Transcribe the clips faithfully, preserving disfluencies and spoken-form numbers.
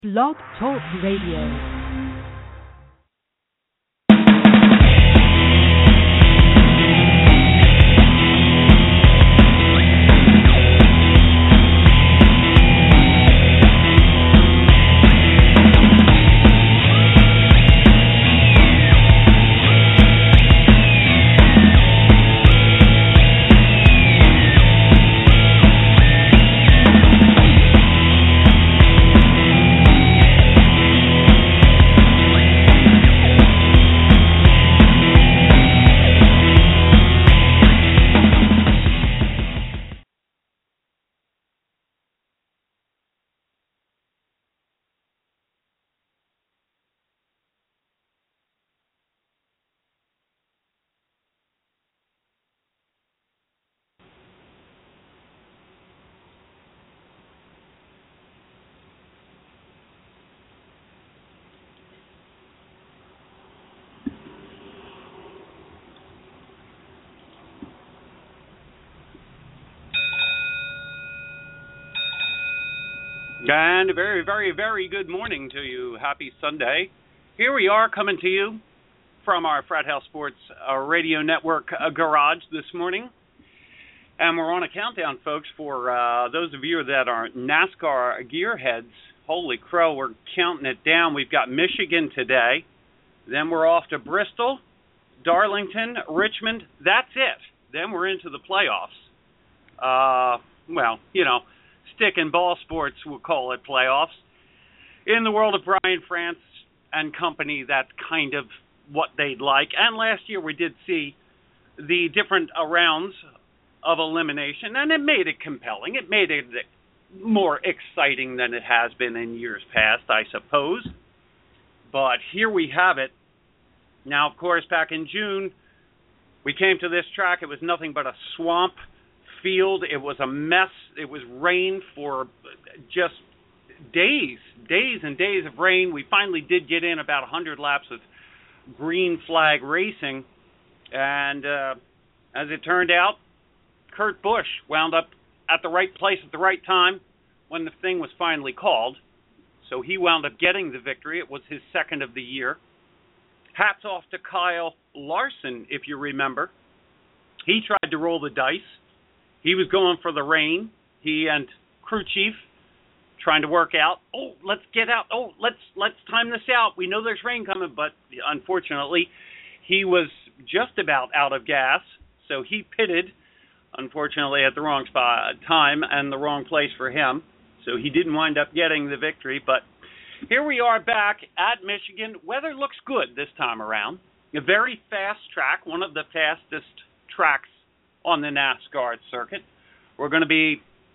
Blog Talk Radio. And a very, very, very good morning to you. Happy Sunday. Here we are coming to you from our Frat House Sports uh, Radio Network uh, garage this morning. And we're on a countdown, folks, for uh, those of you that are NASCAR gearheads. Holy crow, we're counting it down. We've got Michigan today. Then we're off to Bristol, Darlington, Richmond. That's it. Then we're into the playoffs. Uh, well, you know, stick and ball sports, we'll call it playoffs. In the world of Brian France and company, that's kind of what they'd like. And last year we did see the different uh, rounds of elimination, and it made it compelling. It made it more exciting than it has been in years past, I suppose. But here we have it. Now, of course, back in June, we came to this track. It was nothing but a swamp field. It was a mess. It was rain for just days, days and days of rain. We finally did get in about one hundred laps of green flag racing, and uh, as it turned out, Kurt Busch wound up at the right place at the right time when the thing was finally called. So he wound up getting the victory. It was his second of the year. Hats off to Kyle Larson, if you remember. He tried to roll the dice. He was going for the rain. He and crew chief trying to work out, oh, let's get out. Oh, let's let's time this out. We know there's rain coming, but unfortunately, he was just about out of gas. So he pitted, unfortunately, at the wrong spot, time and the wrong place for him. So he didn't wind up getting the victory. But here we are back at Michigan. Weather looks good this time around. A very fast track, one of the fastest tracks on the NASCAR circuit. We're going to be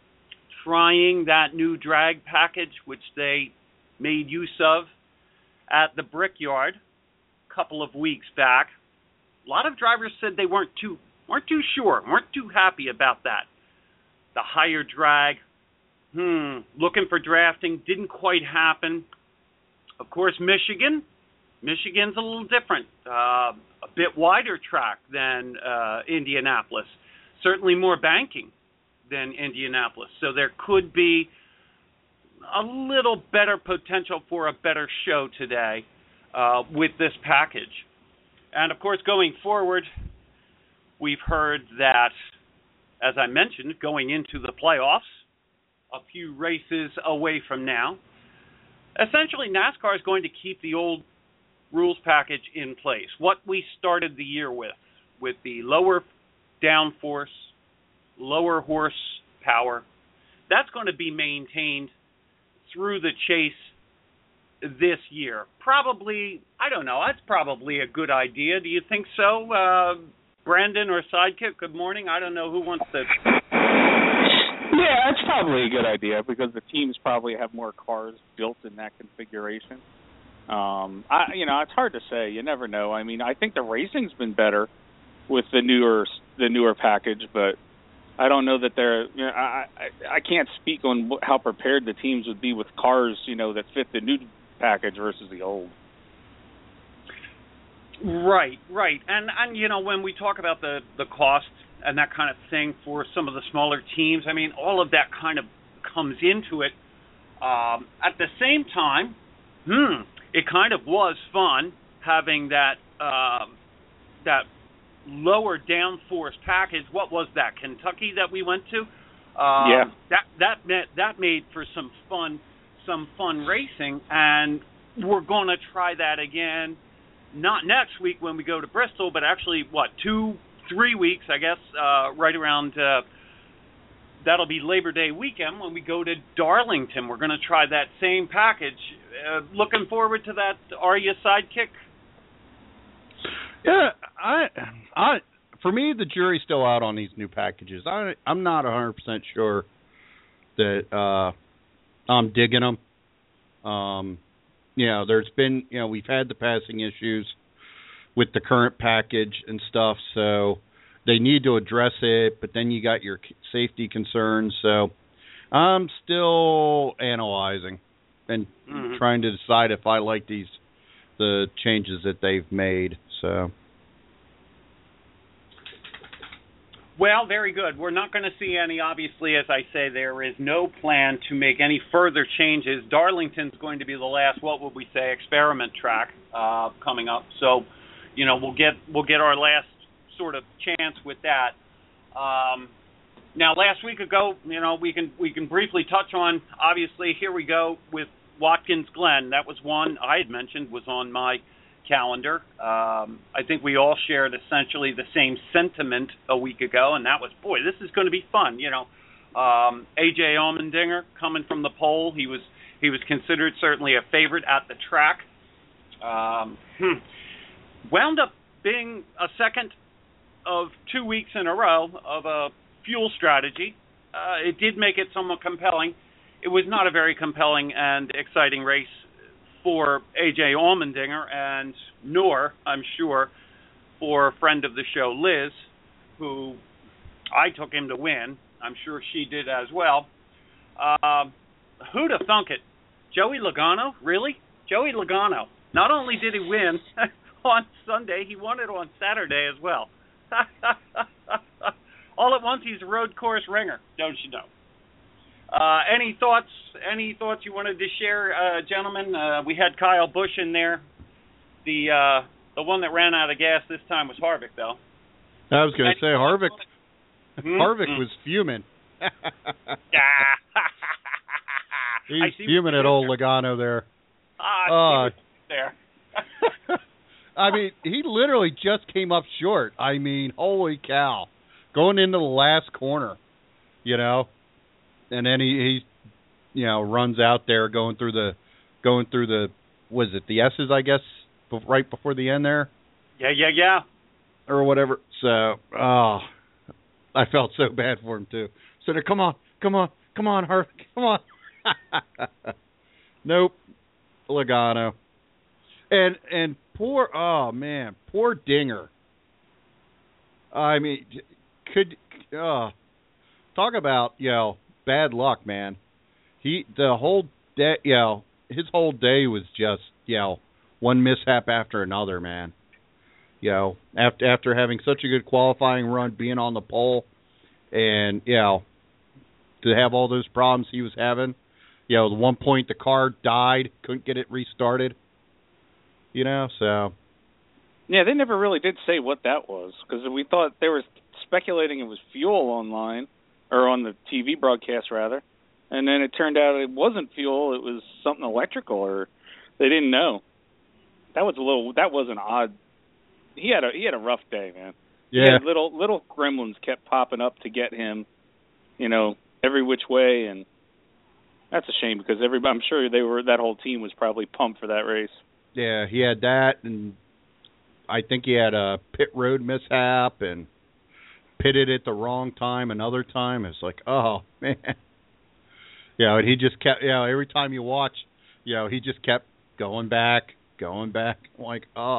trying that new drag package, which they made use of at the Brickyard a couple of weeks back. A lot of drivers said they weren't too weren't too sure, weren't too happy about that. The higher drag, hmm, looking for drafting, didn't quite happen. Of course, Michigan. Michigan's a little different, uh, a bit wider track than uh, Indianapolis, certainly more banking than Indianapolis. So there could be a little better potential for a better show today uh, with this package. And, of course, going forward, we've heard that, as I mentioned, going into the playoffs, a few races away from now, essentially NASCAR is going to keep the old rules package in place. What we started the year with, with the lower downforce, lower horsepower, that's going to be maintained through the chase this year. Probably, I don't know, that's probably a good idea. Do you think so, uh, Brandon or Sidekick? Good morning. I don't know who wants to... Yeah, it's probably a good idea because the teams probably have more cars built in that configuration. Um, I, you know, it's hard to say. You never know. I mean, I think the racing's been better with the newer the newer package, but I don't know that they're. You know, I, I I can't speak on how prepared the teams would be with cars, you know, that fit the new package versus the old. Right, right, and and you know when we talk about the the cost and that kind of thing for some of the smaller teams, I mean, all of that kind of comes into it. Um, at the same time, hmm, it kind of was fun having that uh, that lower downforce package. What was that, Kentucky that we went to? Um, yeah. That that met, that made for some fun some fun racing, and we're going to try that again. Not next week when we go to Bristol, but actually, what, two, three weeks, I guess, uh, right around. Uh, that'll be Labor Day weekend when we go to Darlington. We're going to try that same package. Uh, looking forward to that. Are you Sidekick? Yeah, I, I, for me, the jury's still out on these new packages. I, I'm not one hundred percent sure that uh, I'm digging them. Um, you know, there's been, you know, we've had the passing issues with the current package and stuff, so they need to address it, but then you got your safety concerns, so I'm still analyzing and mm-hmm. trying to decide if I like these, the changes that they've made, so. Well, very good. We're not going to see any, obviously, as I say, there is no plan to make any further changes. Darlington's going to be the last, what would we say, experiment track uh, coming up. So, you know, we'll get we'll get our last sort of chance with that. Um, now, last week ago, you know, we can we can briefly touch on, obviously, here we go with Watkins Glen. That was one I had mentioned was on my calendar. Um, I think we all shared essentially the same sentiment a week ago, and that was, boy, this is going to be fun. You know, um, A J Allmendinger coming from the pole. He was he was considered certainly a favorite at the track. Um, hmm. Wound up being a second of two weeks in a row of a fuel strategy. Uh, it did make it somewhat compelling. It was not a very compelling and exciting race for A J Allmendinger, and nor, I'm sure, for a friend of the show, Liz, who I took him to win. I'm sure she did as well. Uh, who'd have thunk it? Joey Logano? Really? Joey Logano. Not only did he win on Sunday, he won it on Saturday as well. All at once, he's a road course ringer, don't you know? Uh, any thoughts? Any thoughts you wanted to share, uh, gentlemen? Uh, we had Kyle Busch in there. The uh, the one that ran out of gas this time was Harvick, though. I was going to say Harvick. Hmm? Harvick hmm. was fuming. He's He's fuming at old Logano there. Ah, uh, there. I mean, he literally just came up short. I mean, holy cow! Going into the last corner, you know. And then he, he, you know, runs out there going through the, going through the, was it the S's, I guess, right before the end there? Yeah, yeah, yeah. Or whatever. So, oh, I felt so bad for him, too. So, they're, come on, come on, come on, Harvick, come on. Nope, Logano. And, and poor, oh, man, poor Dinger. I mean, could, uh, talk about, you know, bad luck, man. He the whole day, you know, his whole day was just, you know, one mishap after another, man. You know, after after having such a good qualifying run, being on the pole, and you know, to have all those problems he was having. You know, at one point the car died, couldn't get it restarted. You know, so. Yeah, they never really did say what that was, because we thought they were speculating it was fuel online. Or on the T V broadcast, rather. And then it turned out it wasn't fuel, it was something electrical, or they didn't know. That was a little, that was an odd, he had a he had a rough day, man. Yeah. He had little, little gremlins kept popping up to get him, you know, every which way, and that's a shame, because everybody, I'm sure they were, that whole team was probably pumped for that race. Yeah, he had that, and I think he had a pit road mishap, and pitted at the wrong time another time. It's like, oh, man. You know, and he just kept, you know, every time you watch, you know, he just kept going back, going back. I'm like, oh.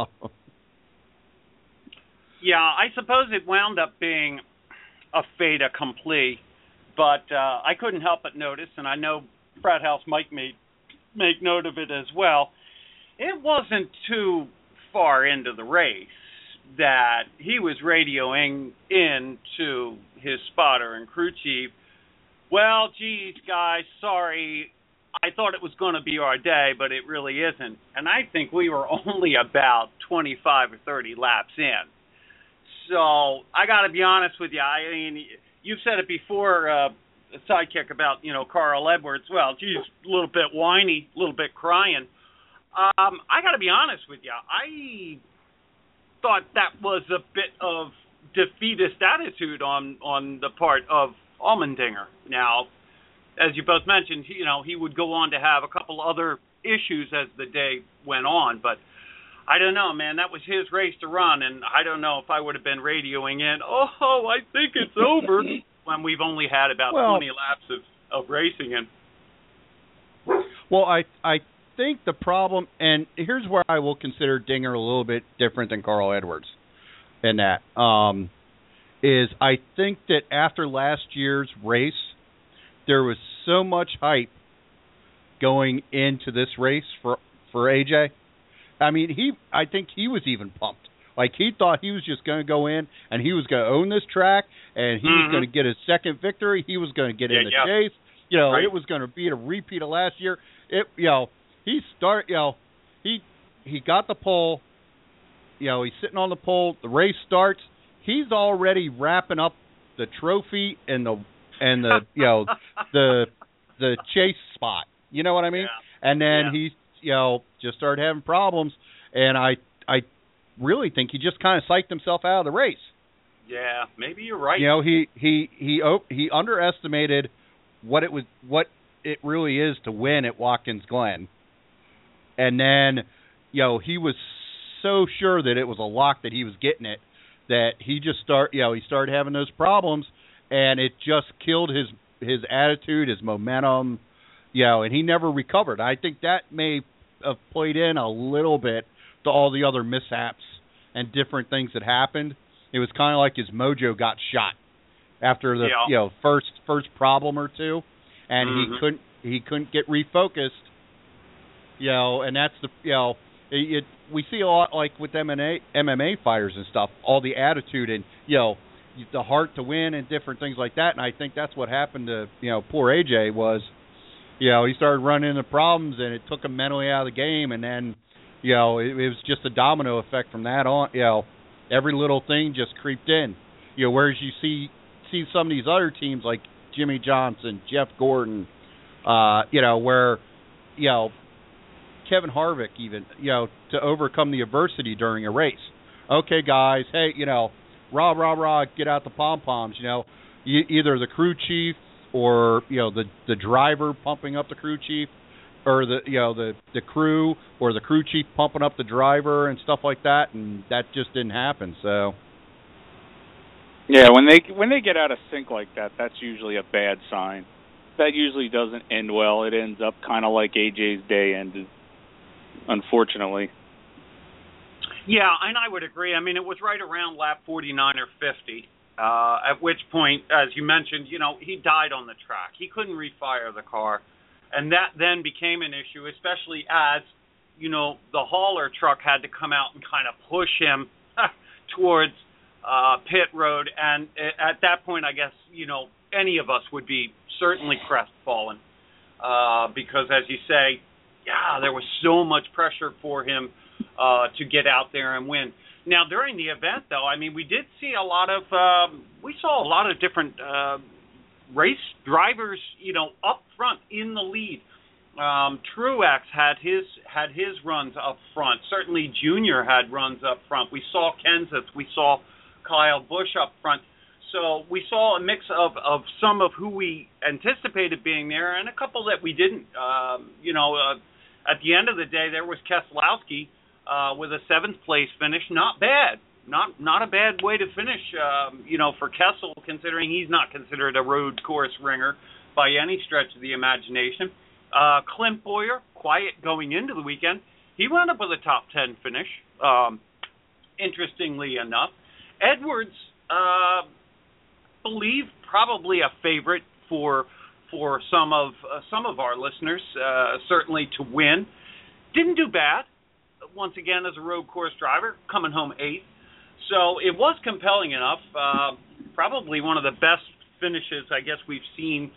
Yeah, I suppose it wound up being a fait accompli, but uh, I couldn't help but notice, and I know Frat House Mike made make note of it as well, it wasn't too far into the race that he was radioing in to his spotter and crew chief, well, geez, guys, sorry, I thought it was going to be our day, but it really isn't. And I think we were only about twenty-five or thirty laps in. So I got to be honest with you. I mean, you've said it before, uh, Sidekick, about, you know, Carl Edwards. Well, geez, a little bit whiny, a little bit crying. Um, I got to be honest with you. I thought that was a bit of defeatist attitude on, on the part of Allmendinger. Now, as you both mentioned, you know, he would go on to have a couple other issues as the day went on, but I don't know, man. That was his race to run, and I don't know if I would have been radioing in, oh, I think it's over, when we've only had about well, twenty laps of, of racing in. Well, I I think the problem, and here's where I will consider Dinger a little bit different than Carl Edwards in that, um, is I think that after last year's race, there was so much hype going into this race for for A J. I mean, he I think he was even pumped. Like, he thought he was just going to go in and he was going to own this track and he mm-hmm. was going to get his second victory. He was going to get yeah, in the yeah. chase. You know, right. It was going to be a repeat of last year. It, you know, he start, you know, he he got the pole. You know, he's sitting on the pole. The race starts. He's already wrapping up the trophy and the and the you know the the chase spot. You know what I mean? Yeah. And then yeah. he you know just started having problems, and I I really think he just kind of psyched himself out of the race. Yeah, maybe you're right. You know, he he he he underestimated what it was what it really is to win at Watkins Glen, and then you know he was so sure that it was a lock that he was getting it that he just start you know he started having those problems. And it just killed his his attitude, his momentum, you know, and he never recovered. I think that may have played in a little bit to all the other mishaps and different things that happened. It was kind of like his mojo got shot after the yeah. you know first first problem or two, and mm-hmm. he couldn't he couldn't get refocused. You know, and that's the you know it, it we see a lot like with M M A M M A fighters and stuff, all the attitude and you know. the heart to win and different things like that, and I think that's what happened to you know poor A J was, you know he started running into problems and it took him mentally out of the game, and then you know it, it was just a domino effect from that on. You know every little thing just creeped in. You know whereas you see see some of these other teams like Jimmy Johnson, Jeff Gordon, uh, you know where you know Kevin Harvick even you know to overcome the adversity during a race. Okay, guys, hey, you know. Rah, rah, rah, get out the pom-poms, you know. E- either the crew chief or, you know, the the driver pumping up the crew chief or, the you know, the, the crew or the crew chief pumping up the driver and stuff like that, and that just didn't happen, so. Yeah, when they when they get out of sync like that, that's usually a bad sign. That usually doesn't end well. It ends up kind of like A J's day ended, unfortunately. Yeah, and I would agree. I mean, it was right around lap forty-nine or fifty, uh, at which point, as you mentioned, you know, he died on the track. He couldn't refire the car, and that then became an issue, especially as, you know, the hauler truck had to come out and kind of push him towards uh, pit road, and at that point, I guess, you know, any of us would be certainly crestfallen, uh, because, as you say, yeah, there was so much pressure for him Uh, to get out there and win. Now, during the event, though, I mean, we did see a lot of, um, we saw a lot of different uh, race drivers, you know, up front in the lead. Um, Truex had his had his runs up front. Certainly, Junior had runs up front. We saw Kenseth. We saw Kyle Busch up front. So we saw a mix of, of some of who we anticipated being there and a couple that we didn't. Um, you know, uh, at the end of the day, there was Keselowski. Uh, with a seventh place finish, not bad, not not a bad way to finish. Um, you know, for Kessel, considering he's not considered a road course ringer by any stretch of the imagination. Uh, Clint Bowyer, quiet going into the weekend, he wound up with a top ten finish. Um, interestingly enough, Edwards, uh, believe probably a favorite for for some of uh, some of our listeners, uh, certainly to win. Didn't do bad. Once again, as a road course driver, coming home eighth. So it was compelling enough. Uh, probably one of the best finishes, I guess, we've seen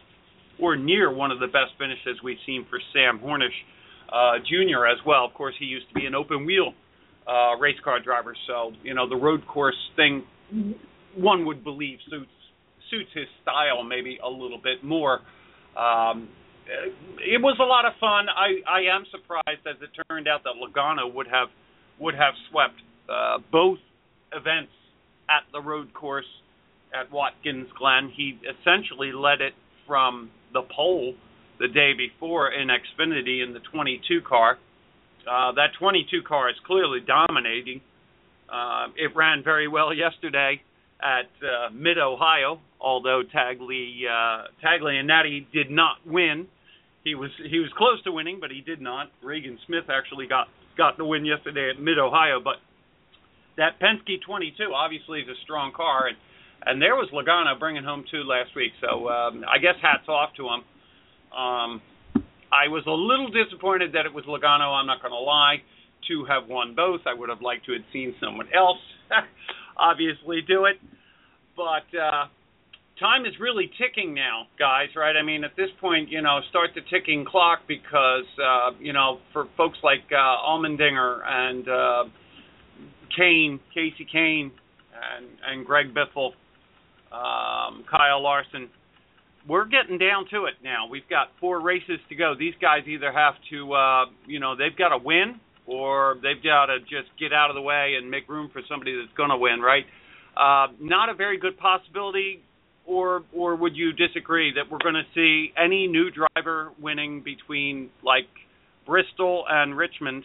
or near one of the best finishes we've seen for Sam Hornish uh, Junior as well. Of course, he used to be an open wheel uh, race car driver, so you know the road course thing, one would believe suits suits his style maybe a little bit more. Um, it was a lot of fun. I, I am surprised, as it turned out, that Logano would have would have swept uh, both events at the road course at Watkins Glen. He essentially led it from the pole the day before in Xfinity in the twenty-two car. Uh, that twenty-two car is clearly dominating. Uh, it ran very well yesterday at uh, Mid-Ohio, although Tagley, uh, Taglianetti did not win. He was he was close to winning, but he did not. Regan Smith actually got, got the win yesterday at Mid-Ohio, but that Penske twenty-two obviously is a strong car, and, and there was Logano bringing home two last week, so um, I guess hats off to him. Um, I was a little disappointed that it was Logano, I'm not going to lie, to have won both. I would have liked to have seen someone else obviously do it, but uh, time is really ticking now, guys, right? I mean, at this point, you know, start the ticking clock because, uh, you know, for folks like uh, Allmendinger and uh, Kane, Casey Kane, and, and Greg Biffle, um, Kyle Larson, we're getting down to it now. We've got four races to go. These guys either have to, uh, you know, they've got to win or they've got to just get out of the way and make room for somebody that's going to win, right? Uh, not a very good possibility, or or would you disagree that we're going to see any new driver winning between, like, Bristol and Richmond?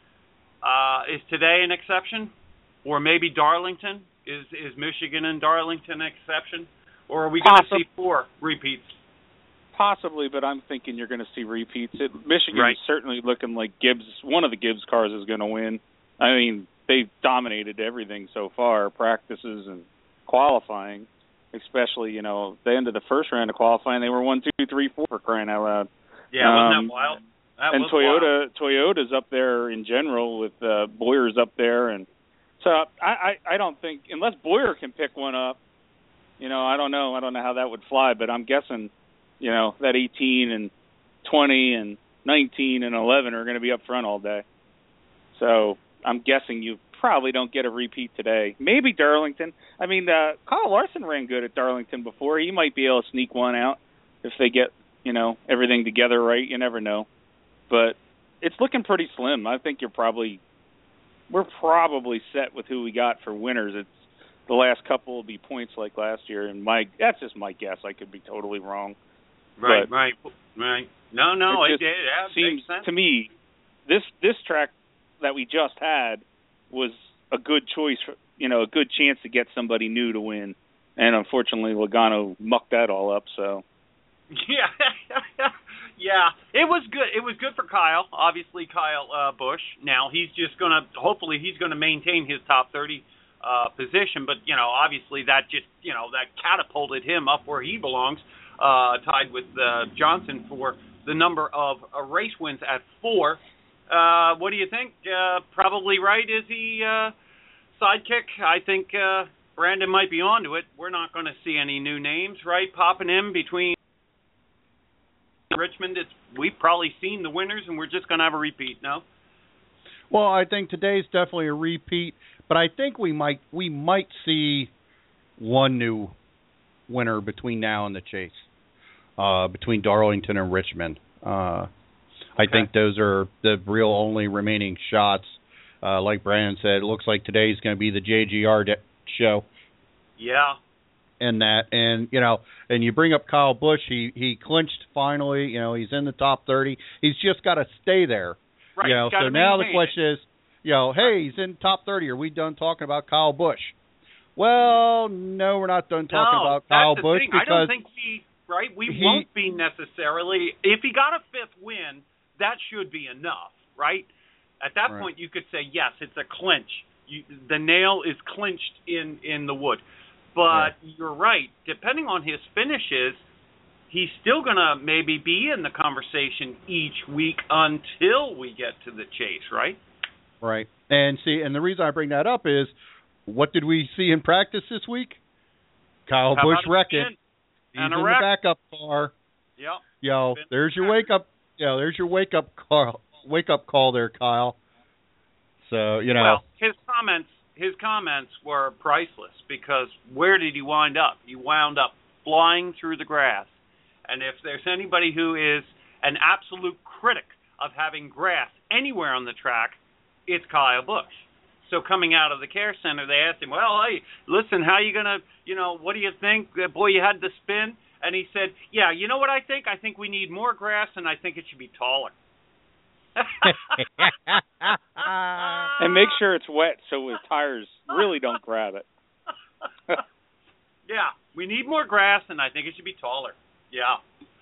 Uh, is today an exception? Or maybe Darlington? Is, is Michigan and Darlington an exception? Or are we going to see four repeats? Possibly, but I'm thinking you're going to see repeats. It, Michigan right. is certainly looking like Gibbs. One of the Gibbs cars is going to win. I mean, they've dominated everything so far, practices and qualifying, especially, you know, the end of the first round of qualifying, they were one, two, three, four for crying out loud. Yeah, um, wasn't that wild? That and was Toyota, wild. Toyota's up there in general with uh, Boyer's up there, and so I, I, I don't think unless Boyer can pick one up, you know, I don't know, I don't know how that would fly, but I'm guessing, you know, that eighteen and twenty and nineteen and eleven are going to be up front all day. So I'm guessing you probably don't get a repeat today. Maybe Darlington. I mean, uh, Kyle Larson ran good at Darlington before. He might be able to sneak one out if they get, you know, everything together right. You never know. But it's looking pretty slim. I think you're probably, we're probably set with who we got for winners. It's the last couple will be points like last year, and my that's just my guess. I could be totally wrong. Right, but right, right. No, no, it, it, it, it seems makes sense. to me this this track that we just had was a good choice, for, you know, a good chance to get somebody new to win, and unfortunately Logano mucked that all up. So yeah, yeah, it was good. It was good for Kyle. Obviously, Kyle uh, Busch. Now he's just gonna. Hopefully, he's gonna maintain his top thirty uh, position. But you know, obviously, that just you know that catapulted him up where he belongs. Uh, tied with uh, Johnson for the number of uh, race wins at four. Uh, what do you think? Uh, probably right, is he uh, sidekick? I think uh, Brandon might be onto it. We're not going to see any new names, right, popping in between Richmond. It's, we've probably seen the winners, and we're just going to have a repeat, no? Well, I think today's definitely a repeat, but I think we might we might see one new winner between now and the chase. Uh, between Darlington and Richmond. Uh, okay. I think those are the real only remaining shots. Uh, like Brandon said, it looks like today's going to be the J G R de- show. Yeah. And that, and, you know, and you bring up Kyle Busch, he, he clinched finally, you know, he's in the top thirty. He's just got to stay there. Right. You know, so now the question it. is, you know, hey, he's in top thirty. Are we done talking about Kyle Busch? Well, no, we're not done talking no, about Kyle that's the Busch thing. because I don't think he... Right, we he, won't be necessarily. If he got a fifth win, that should be enough, right? At that right. point, you could say yes, it's a clinch. You, the nail is clinched in, in the wood. But yeah. You're right. Depending on his finishes, he's still gonna maybe be in the conversation each week until we get to the chase, right? Right. And see, and the reason I bring that up is, what did we see in practice this week? Kyle Busch wrecking. He's and in a the wreck. backup car, Yep. Yo, there's your wake up. Yeah, there's your wake up call. Wake up call there, Kyle. So you know. Well, his comments, his comments were priceless because where did he wind up? He wound up flying through the grass. And if there's anybody who is an absolute critic of having grass anywhere on the track, it's Kyle Busch. So coming out of the care center, they asked him, well, hey, listen, how you going to, you know, what do you think? Boy, you had the spin. And he said, yeah, you know what I think? I think we need more grass, and I think it should be taller. And make sure it's wet so his tires really don't grab it. Yeah, we need more grass, and I think it should be taller. Yeah.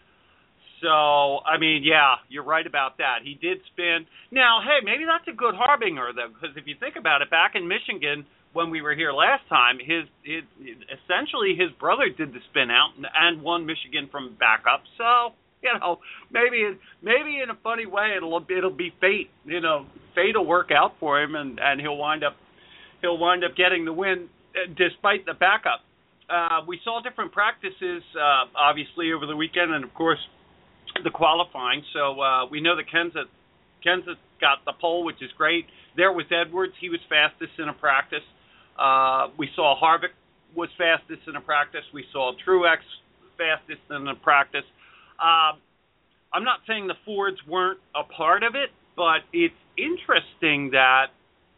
So, I mean, yeah, you're right about that. He did spin. Now, hey, maybe that's a good harbinger, though, because if you think about it, back in Michigan when we were here last time, his, his essentially his brother did the spin out and, and won Michigan from backup. So, you know, maybe maybe in a funny way it'll it'll be fate. You know, fate will work out for him, and, and he'll wind up he'll wind up getting the win uh, despite the backup. Uh, we saw different practices, uh, obviously, over the weekend, and of course the qualifying. So uh, we know that Kenseth, Kenseth got the pole, which is great. There was Edwards. He was fastest in a practice. Uh, we saw Harvick was fastest in a practice. We saw Truex fastest in a practice. Uh, I'm not saying the Fords weren't a part of it, but it's interesting that,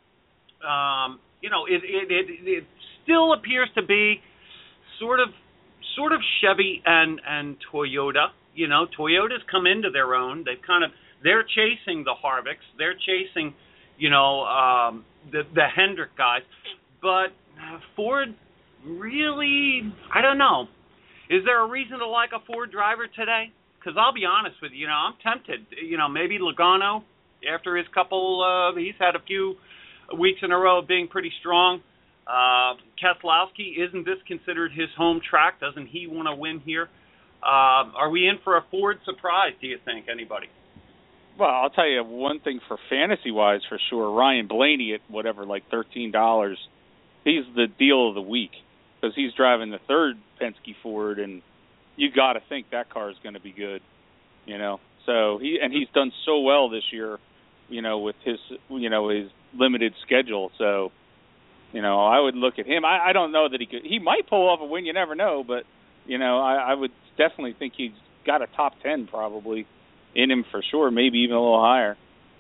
um, you know, it, it, it, it still appears to be sort of sort of Chevy and, and Toyota. You know, Toyota's come into their own. They've kind of they're chasing the Harvicks. They're chasing, you know, um, the the Hendrick guys. But uh, Ford really, I don't know. Is there a reason to like a Ford driver today? Because I'll be honest with you, you know, I'm tempted. You know, maybe Logano after his couple. Uh, he's had a few weeks in a row of being pretty strong. Uh, Keselowski, isn't this considered his home track? Doesn't he want to win here? Uh, are we in for a Ford surprise, do you think, anybody? Well, I'll tell you one thing for fantasy-wise for sure. Ryan Blaney at whatever, like thirteen dollars, he's the deal of the week because he's driving the third Penske Ford, and you got to think that car is going to be good, you know. So he and he's done so well this year, you know, with his you know his limited schedule. So, you know, I would look at him. I, I don't know that he could. He might pull off a win. You never know, but you know, I, I would definitely think he's got a top ten probably in him for sure, maybe even a little higher.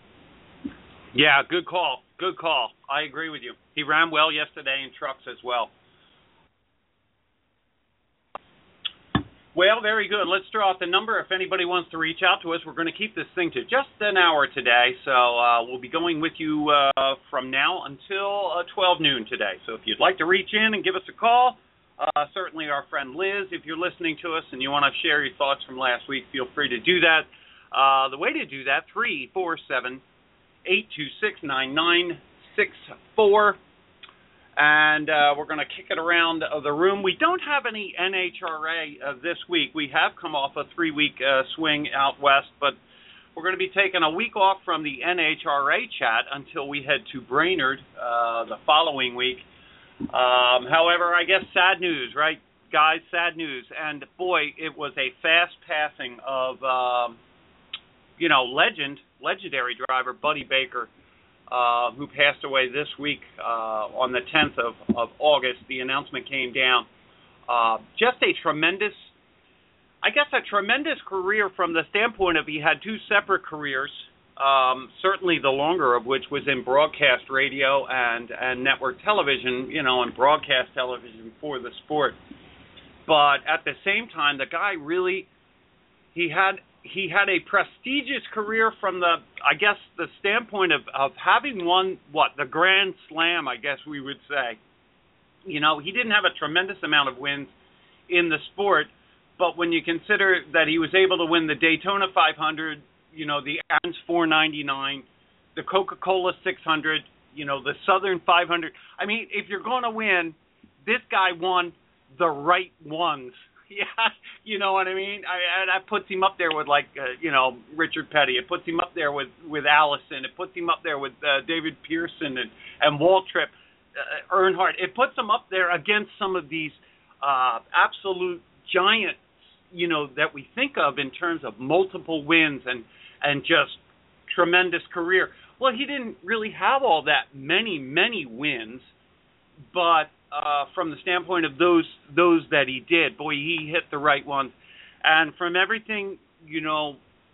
Yeah, good call. Good call. I agree with you. He ran well yesterday in trucks as well. Well, very good. Let's throw out the number. If anybody wants to reach out to us, we're going to keep this thing to just an hour today. So uh, we'll be going with you uh, from now until uh, twelve noon today. So if you'd like to reach in and give us a call, uh, certainly our friend Liz, if you're listening to us and you want to share your thoughts from last week, feel free to do that. Uh, the way to do that, three four seven, eight two six, nine nine six four. And uh, we're going to kick it around the room. We don't have any N H R A uh, this week. We have come off a three-week uh, swing out west, but we're going to be taking a week off from the N H R A chat until we head to Brainerd uh, the following week. Um, however, I guess sad news, right, guys? Sad news. And, boy, it was a fast passing of, um, you know, legend, legendary driver Buddy Baker, Uh, who passed away this week uh, on the tenth of, of August. The announcement came down. Uh, just a tremendous, I guess a tremendous career from the standpoint of he had two separate careers, um, certainly the longer of which was in broadcast radio and, and network television, you know, and broadcast television for the sport. But at the same time, the guy really, he had He had a prestigious career from the, I guess, the standpoint of, of having won, what, the Grand Slam, I guess we would say. You know, he didn't have a tremendous amount of wins in the sport, but when you consider that he was able to win the Daytona five hundred, you know, the Aaron's four ninety-nine, the Coca-Cola six hundred, you know, the Southern five hundred. I mean, if you're going to win, this guy won the right ones. Yeah, you know what I mean? I, that puts him up there with, like, uh, you know, Richard Petty. It puts him up there with, with Allison. It puts him up there with uh, David Pearson and, and Waltrip, uh, Earnhardt. It puts him up there against some of these uh, absolute giants you know, that we think of in terms of multiple wins and and just tremendous career. Well, he didn't really have all that many, many wins, but uh, from the standpoint of those those that he did, boy, he hit the right ones. And from everything, you know,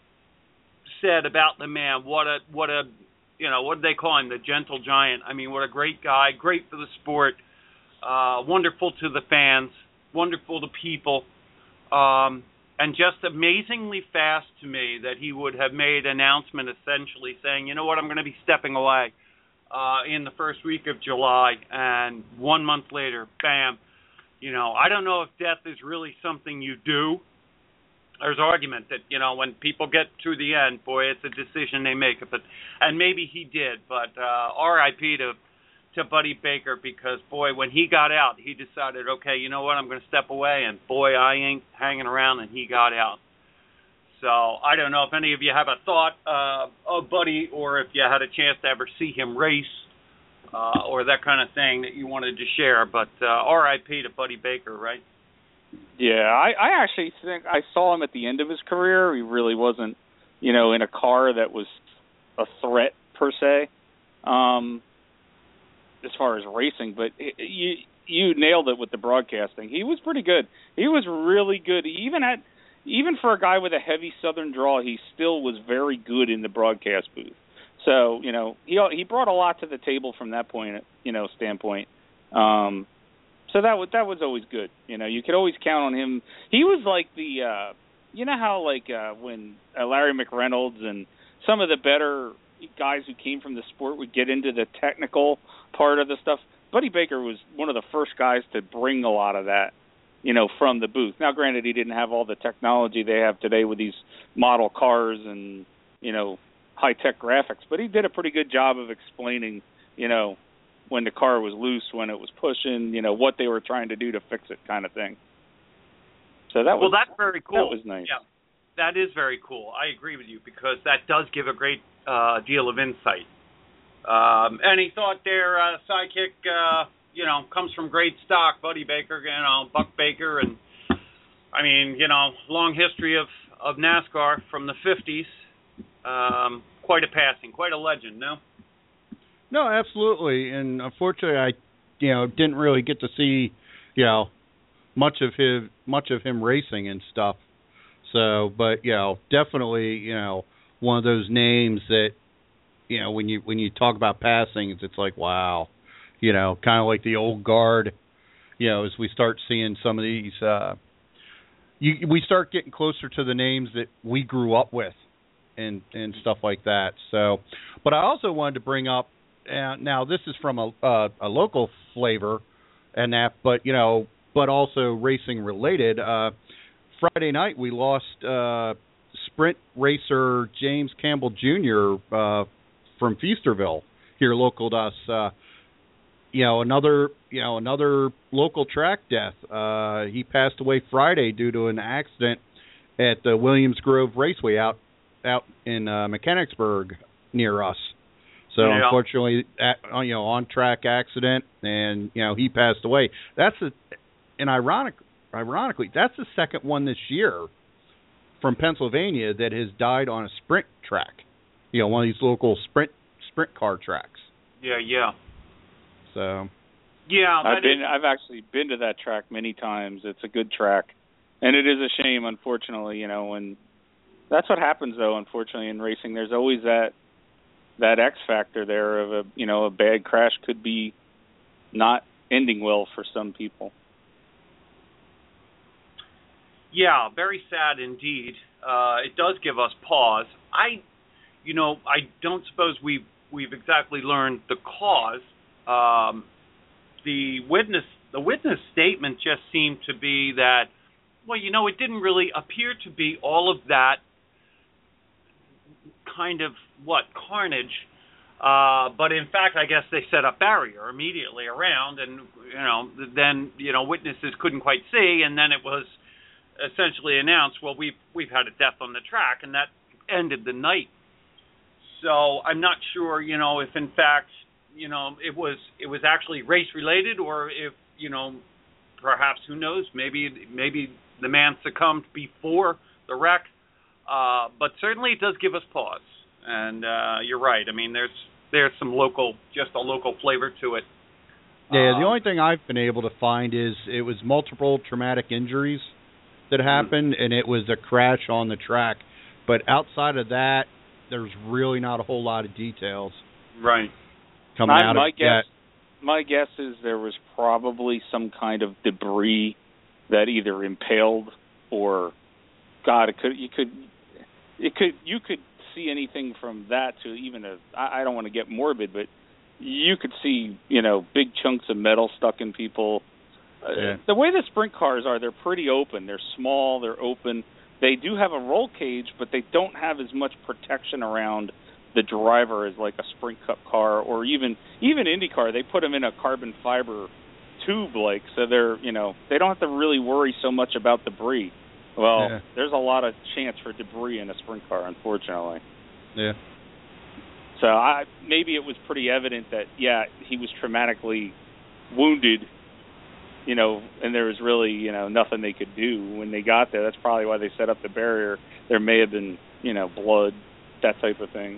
said about the man, what a what a you know, what do they call him, the gentle giant? I mean, what a great guy, great for the sport, uh, wonderful to the fans, wonderful to people. Um, and just amazingly fast to me that he would have made an announcement essentially saying, you know what, I'm going to be stepping away uh, in the first week of July. And one month later, bam. You know, I don't know if death is really something you do. There's argument that, you know, when people get to the end, boy, it's a decision they make. But, and maybe he did, but uh, R I P to to Buddy Baker, because, boy, when he got out, he decided, okay, you know what, I'm going to step away, and, boy, I ain't hanging around, and he got out. So I don't know if any of you have a thought uh, of Buddy, or if you had a chance to ever see him race uh, or that kind of thing that you wanted to share, but uh, R I P to Buddy Baker, right? Yeah, I, I actually think I saw him at the end of his career. He really wasn't, you know, in a car that was a threat, per se. Um as far as racing, but it, you you nailed it with the broadcasting. He was pretty good. He was really good. Even at even for a guy with a heavy Southern draw, he still was very good in the broadcast booth. So, you know, he he brought a lot to the table from that point, you know, standpoint. Um, so that was that was always good. You know, you could always count on him. He was like the, uh, you know how like uh, when uh, Larry McReynolds and some of the better guys who came from the sport would get into the technical part of the stuff. Buddy Baker was one of the first guys to bring a lot of that, you know, from the booth. Now, granted, he didn't have all the technology they have today with these model cars and, you know, high-tech graphics, but he did a pretty good job of explaining, you know, when the car was loose, when it was pushing, you know, what they were trying to do to fix it, kind of thing. So that was, well, that's very cool. That was nice. Yeah, that is very cool. I agree with you, because that does give a great uh, deal of insight. Um, any thought there, uh, sidekick, uh, you know, comes from great stock, Buddy Baker, you know, Buck Baker, and, I mean, you know, long history of, of NASCAR from the fifties. Um, quite a passing, quite a legend, no? No, absolutely. And unfortunately, I, you know, didn't really get to see, you know, much of his, much of him racing and stuff. So, but, you know, definitely, you know, one of those names that, you know, when you when you talk about passings, it's like, wow, you know, kind of like the old guard. You know, as we start seeing some of these, uh, you, we start getting closer to the names that we grew up with, and and stuff like that. So, but I also wanted to bring up, uh, now this is from a uh, a local flavor, and that, but you know, but also racing related. Uh, Friday night we lost uh, sprint racer James Campbell Junior Uh, from Feasterville, here local to us. Uh, you know, another you know another local track death. Uh, he passed away Friday due to an accident at the Williams Grove Raceway out out in uh, Mechanicsburg near us. So yeah. Unfortunately, at, you know, on track accident, and you know he passed away. That's a, and ironic, ironically, that's the second one this year from Pennsylvania that has died on a sprint track. You know, one of these local sprint sprint car tracks. Yeah, yeah. So. Yeah, I've been. is... I've actually been to that track many times. It's a good track, and it is a shame, unfortunately. You know, when that's what happens, though. Unfortunately, in racing, there's always that that X factor there of a you know a bad crash could be not ending well for some people. Yeah, very sad indeed. Uh, it does give us pause. I. You know, I don't suppose we've, we've exactly learned the cause. Um, the witness the witness statement just seemed to be that, well, you know, it didn't really appear to be all of that kind of, what, carnage. Uh, but, in fact, I guess they set a barrier immediately around, and, you know, then, you know, witnesses couldn't quite see, and then it was essentially announced, well, we've, we've had a death on the track, and that ended the night. So I'm not sure, you know, if in fact, you know, it was it was actually race related, or if, you know, perhaps, who knows, maybe maybe the man succumbed before the wreck. Uh, but certainly it does give us pause. And uh, you're right. I mean, there's there's some local, just a local flavor to it. Yeah, the um, only thing I've been able to find is it was multiple traumatic injuries that happened, mm-hmm. and it was a crash on the track. But outside of that, there's really not a whole lot of details. Right. Coming my, out my of guess, that. My guess is there was probably some kind of debris that either impaled or, God, it could you could it could you could see anything from that to even a. I, I don't want to get morbid, but you could see, you know, big chunks of metal stuck in people. Yeah. Uh, the way the sprint cars are, they're pretty open. They're small. They're open. They do have a roll cage, but they don't have as much protection around the driver as like a Sprint Cup car or even even IndyCar. They put them in a carbon fiber tube, like, so they're, you know, they don't have to really worry so much about debris. Well, yeah. there's a lot of chance for debris in a sprint car, unfortunately. Yeah. So I maybe it was pretty evident that, yeah, he was traumatically wounded, you know, and there was really, you know, nothing they could do when they got there. That's probably why they set up the barrier. There may have been, you know, blood, that type of thing.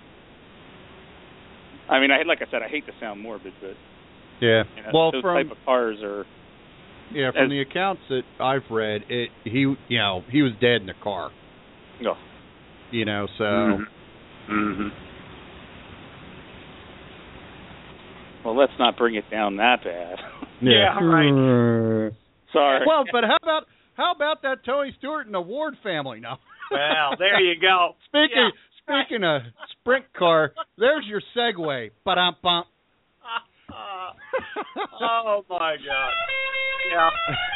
I mean, I like I said, I hate to sound morbid, but yeah, you know, well, those from type of cars are. Yeah, from as, the accounts that I've read, it he you know he was dead in the car. No. You know, so. Mm-hmm. Mm-hmm. Well, let's not bring it down that bad. Yeah, right. Sorry. Well, but how about how about that Tony Stewart and the Ward family now? Well, there you go. Speaking Yeah. speaking of sprint car, there's your segue. Ba-dum bum. Oh my God. Yeah.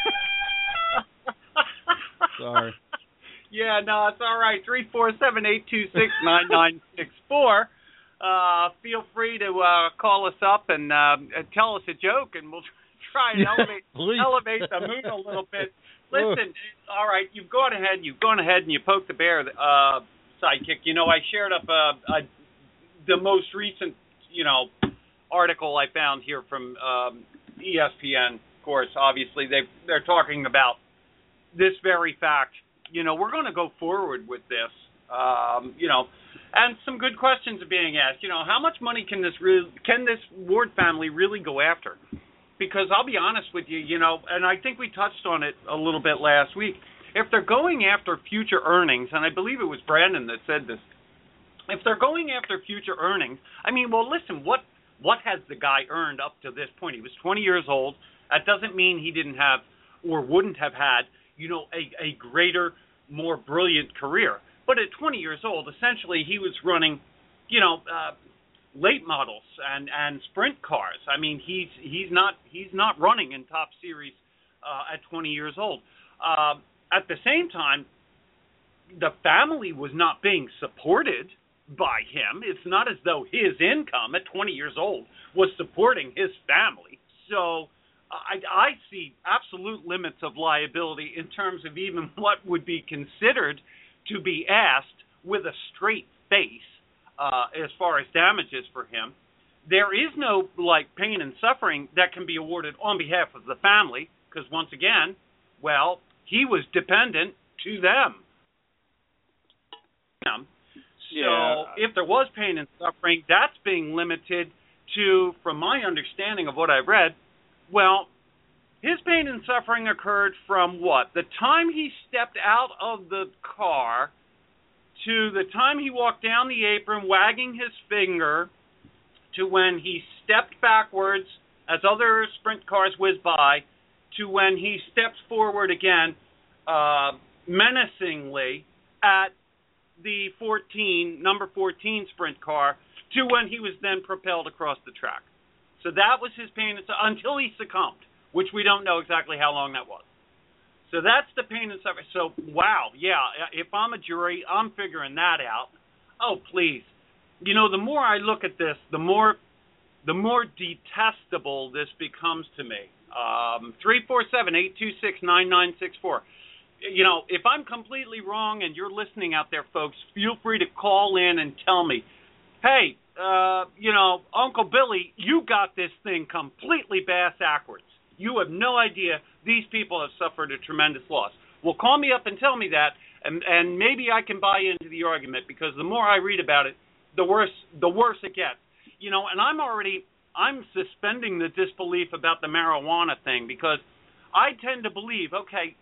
Sorry. Yeah, no, it's all right. Three four seven eight two six nine nine six four. Uh, feel free to uh, call us up and uh, tell us a joke, and we'll try and elevate Please. elevate the mood a little bit. Listen, all right, you've gone ahead, you've gone ahead, and you poked the bear, uh, Sidekick. You know, I shared up uh, a, the most recent, you know, article I found here from um, E S P N. Of course, obviously they they're talking about this very fact. You know, we're going to go forward with this. Um, you know, and some good questions are being asked. You know, how much money can this re- can this Ward family really go after? Because I'll be honest with you, you know, and I think we touched on it a little bit last week. If they're going after future earnings, and I believe it was Brandon that said this, if they're going after future earnings, I mean, well, listen, what what has the guy earned up to this point? He was twenty years old. That doesn't mean he didn't have or wouldn't have had, you know, a, a greater, more brilliant career. But at twenty years old, essentially, he was running, you know, uh, late models and, and sprint cars. I mean, he's he's not he's not running in top series uh, at twenty years old. Uh, at the same time, the family was not being supported by him. It's not as though his income at twenty years old was supporting his family. So I, I see absolute limits of liability in terms of even what would be considered to be asked with a straight face uh, as far as damages for him. There is no, like, pain and suffering that can be awarded on behalf of the family because, once again, well, he was dependent to them. So Yeah. if there was pain and suffering, that's being limited to, from my understanding of what I've read, well, his pain and suffering occurred from what? The time he stepped out of the car to the time he walked down the apron wagging his finger to when he stepped backwards as other sprint cars whizzed by to when he steps forward again uh, menacingly at the fourteen, number fourteen sprint car to when he was then propelled across the track. So that was his pain and su- until he succumbed, which we don't know exactly how long that was. So that's the pain and suffering. So, wow, yeah, if I'm a jury, I'm figuring that out. Oh, please. You know, the more I look at this, the more the more detestable this becomes to me. Um, three four seven, eight two six, nine nine six four. You know, if I'm completely wrong and you're listening out there, folks, feel free to call in and tell me, hey, uh, you know, Uncle Billy, you got this thing completely bass backwards. You have no idea these people have suffered a tremendous loss. Well, call me up and tell me that, and and maybe I can buy into the argument, because the more I read about it, the worse the worse it gets. You know, and I'm already I'm suspending the disbelief about the marijuana thing, because I tend to believe, okay,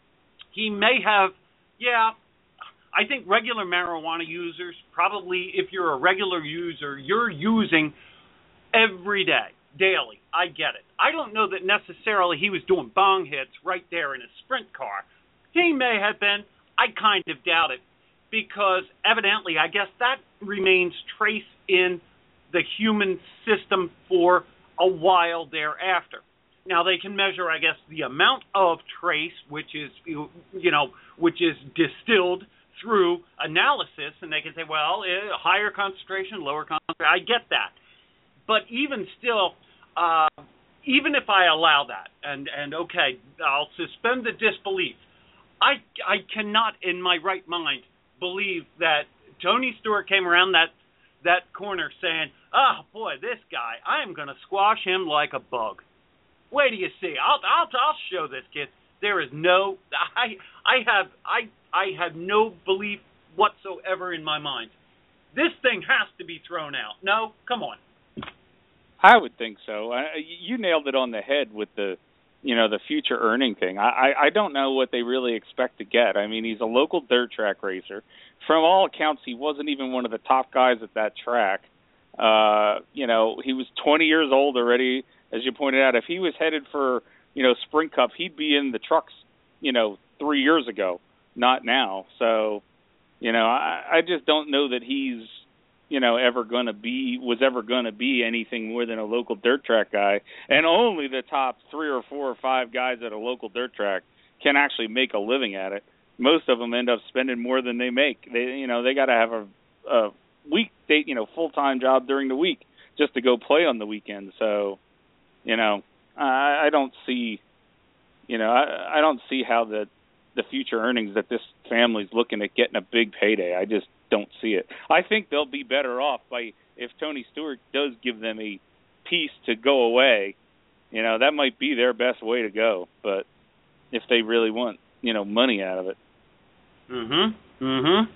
he may have, yeah, I think regular marijuana users, probably if you're a regular user, you're using every day, daily. I get it. I don't know that necessarily he was doing bong hits right there in a sprint car. He may have been. I kind of doubt it, because evidently, I guess that remains trace in the human system for a while thereafter. Now, they can measure, I guess, the amount of trace, which is, you know, which is distilled through analysis, and they can say, well, eh, higher concentration, lower concentration. I get that. But even still, uh, even if I allow that, and, and okay, I'll suspend the disbelief, I, I cannot in my right mind believe that Tony Stewart came around that, that corner saying, oh, boy, this guy, I am going to squash him like a bug. Wait till you see. I'll, I'll, I'll show this kid. There is no, I, I have, I, I have no belief whatsoever in my mind. This thing has to be thrown out. No, come on. I would think so. I, you nailed it on the head with the, you know, the future earning thing. I, I, I don't know what they really expect to get. I mean, he's a local dirt track racer. From all accounts, he wasn't even one of the top guys at that track. Uh, you know, he was twenty years old already, as you pointed out. If he was headed for, you know, Sprint Cup, he'd be in the trucks, you know, three years ago, not now. So, you know, I, I just don't know that he's, you know, ever going to be, was ever going to be anything more than a local dirt track guy. And only the top three or four or five guys at a local dirt track can actually make a living at it. Most of them end up spending more than they make. They, you know, they got to have a, a week, they, you know, full-time job during the week just to go play on the weekend. So, you know, I, I don't see, you know, I, I don't see how the, the future earnings that this family's looking at getting a big payday. I just don't see it. I think they'll be better off by if Tony Stewart does give them a piece to go away. You know, that might be their best way to go. But if they really want, you know, money out of it. Mm-hmm. Mm-hmm.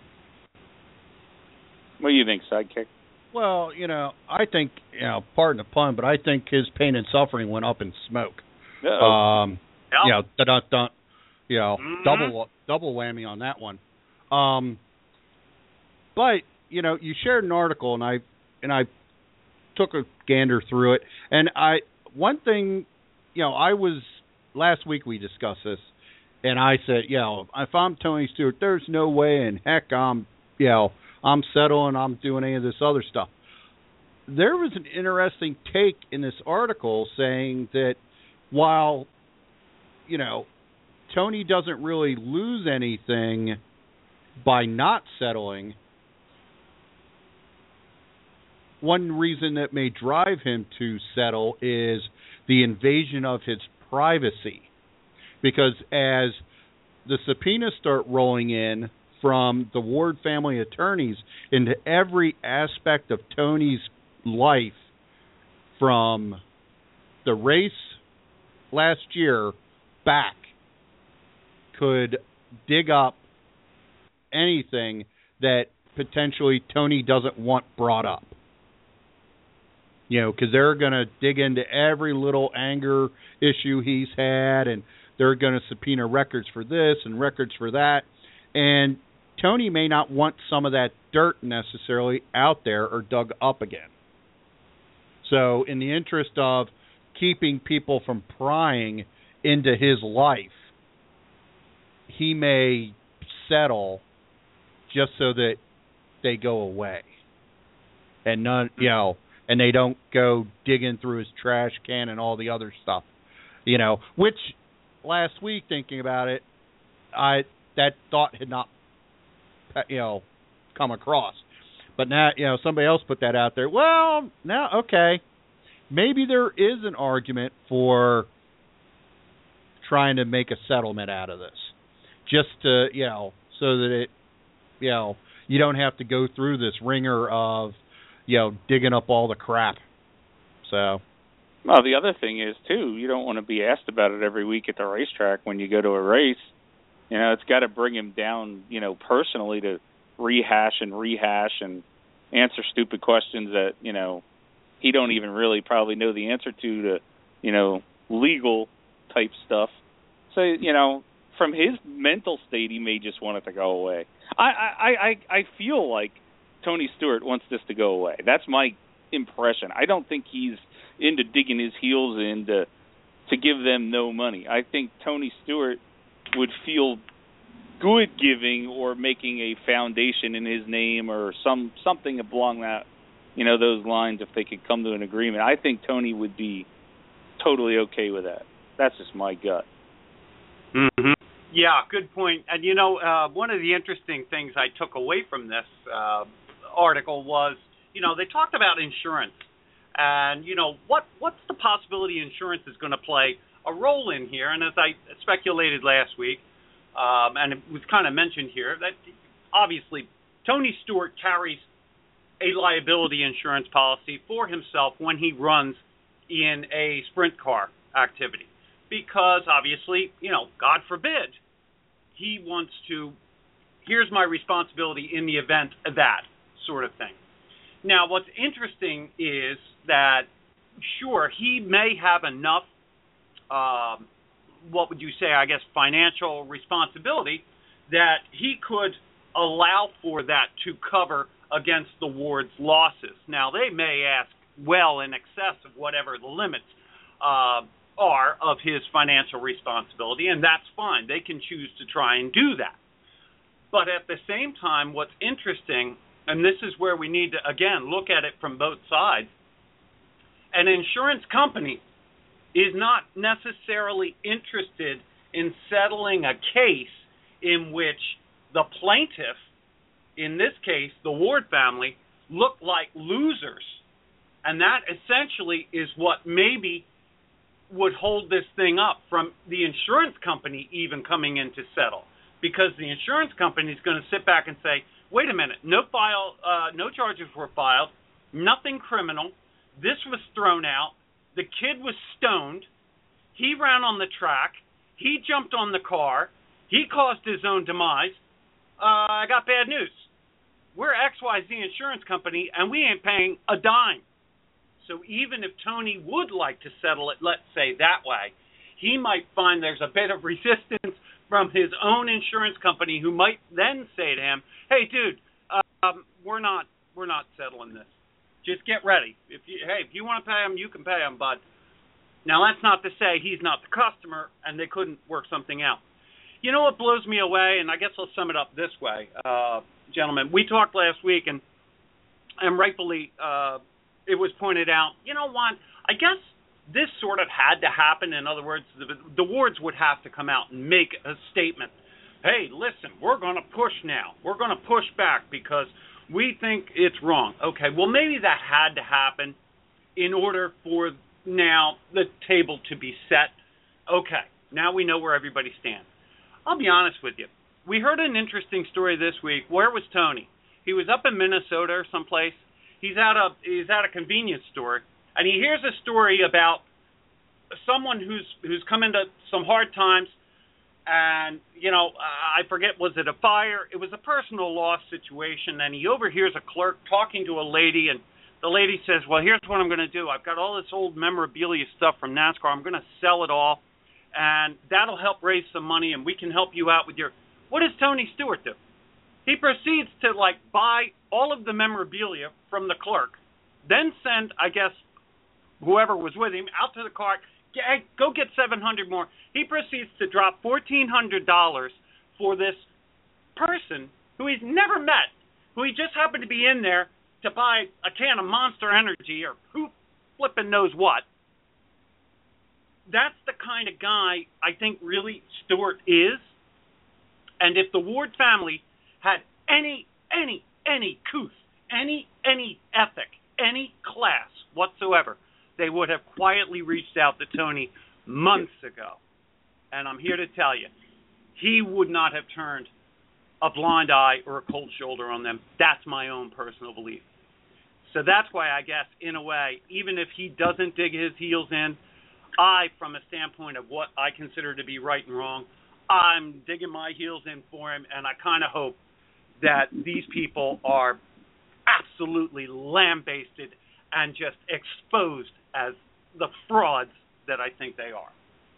What do you think, Sidekick? Well, you know, I think, you know, pardon the pun, but I think his pain and suffering went up in smoke. Uh-oh. Um, Yep. you know, da-da-da, you know, Mhm. double double whammy on that one. Um, but you know, you shared an article, and I and I took a gander through it, and I one thing, you know, I was last week we discussed this, and I said, you know, if I'm Tony Stewart, there's no way in heck I'm, you know, I'm settling, I'm doing any of this other stuff. There was an interesting take in this article saying that while, you know, Tony doesn't really lose anything by not settling, one reason that may drive him to settle is the invasion of his privacy. Because as the subpoenas start rolling in from the Ward family attorneys into every aspect of Tony's life, from the race last year back, could dig up anything that potentially Tony doesn't want brought up. You know, because they're going to dig into every little anger issue he's had, and they're going to subpoena records for this and records for that. And Tony may not want some of that dirt necessarily out there or dug up again. So in the interest of keeping people from prying into his life, he may settle just so that they go away. And none, you know, and they don't go digging through his trash can and all the other stuff. You know, which last week, thinking about it, I that thought had not, you know, come across. But now, you know, somebody else put that out there. Well, now, okay, maybe there is an argument for trying to make a settlement out of this, just to, you know, so that it, you know, you don't have to go through this ringer of, you know, digging up all the crap. So. Well, the other thing is, too, you don't want to be asked about it every week at the racetrack when you go to a race. You know, it's got to bring him down, you know, personally to rehash and rehash and answer stupid questions that, you know, he don't even really probably know the answer to, to, you know, legal type stuff. So, you know, from his mental state, he may just want it to go away. I, I, I, I feel like Tony Stewart wants this to go away. That's my impression. I don't think he's into digging his heels in to, to give them no money. I think Tony Stewart would feel good giving or making a foundation in his name or some something along that, you know, those lines if they could come to an agreement. I think Tony would be totally okay with that. That's just my gut. Mm-hmm. Yeah, good point. And, you know, uh, one of the interesting things I took away from this uh, article was, you know, they talked about insurance. And, you know, what what's the possibility insurance is going to play a role in here? And as I speculated last week, um, and it was kind of mentioned here, that obviously Tony Stewart carries a liability insurance policy for himself when he runs in a sprint car activity. Because obviously, you know, God forbid, he wants to, here's my responsibility in the event of that sort of thing. Now, what's interesting is that, sure, he may have enough, um, what would you say, I guess, financial responsibility that he could allow for that to cover against the ward's losses. Now, they may ask well in excess of whatever the limits uh, are of his financial responsibility, and that's fine. They can choose to try and do that. But at the same time, what's interesting, and this is where we need to, again, look at it from both sides, an insurance company is not necessarily interested in settling a case in which the plaintiff, in this case, the Ward family, look like losers. And that essentially is what maybe would hold this thing up from the insurance company even coming in to settle. Because the insurance company is going to sit back and say, wait a minute, no file, uh, no charges were filed, nothing criminal, this was thrown out, the kid was stoned, he ran on the track, he jumped on the car, he caused his own demise, uh, I got bad news. We're X Y Z insurance company, and we ain't paying a dime. So even if Tony would like to settle it, let's say that way, he might find there's a bit of resistance from his own insurance company, who might then say to him, "Hey, dude, um, we're not we're not settling this. Just get ready. If you hey, if you want to pay him, you can pay him, bud." Now that's not to say he's not the customer and they couldn't work something out. You know what blows me away, and I guess I'll sum it up this way, uh, gentlemen. We talked last week, and and rightfully. Uh, It was pointed out, you know what, I guess this sort of had to happen. In other words, the, the wards would have to come out and make a statement. Hey, listen, we're going to push now. We're going to push back because we think it's wrong. Okay, well, maybe that had to happen in order for now the table to be set. Okay, now we know where everybody stands. I'll be honest with you. We heard an interesting story this week. Where was Tony? He was up in Minnesota or someplace. He's at a he's at a convenience store, and he hears a story about someone who's who's come into some hard times, and you know I forget, was it a fire? It was a personal loss situation, and he overhears a clerk talking to a lady, and the lady says, "Well, here's what I'm going to do. I've got all this old memorabilia stuff from NASCAR. I'm going to sell it all, and that'll help raise some money, and we can help you out with your." What does Tony Stewart do? He proceeds to, like, buy all of the memorabilia from the clerk, then send, I guess, whoever was with him out to the cart, hey, go get seven hundred more. He proceeds to drop fourteen hundred dollars for this person who he's never met, who he just happened to be in there to buy a can of Monster Energy or who flipping knows what. That's the kind of guy I think really Stewart is. And if the Ward family had any, any, any couth, any, any ethic, any class whatsoever, they would have quietly reached out to Tony months ago. And I'm here to tell you, he would not have turned a blind eye or a cold shoulder on them. That's my own personal belief. So that's why I guess, in a way, even if he doesn't dig his heels in, I, from a standpoint of what I consider to be right and wrong, I'm digging my heels in for him, and I kind of hope that these people are absolutely lambasted and just exposed as the frauds that I think they are.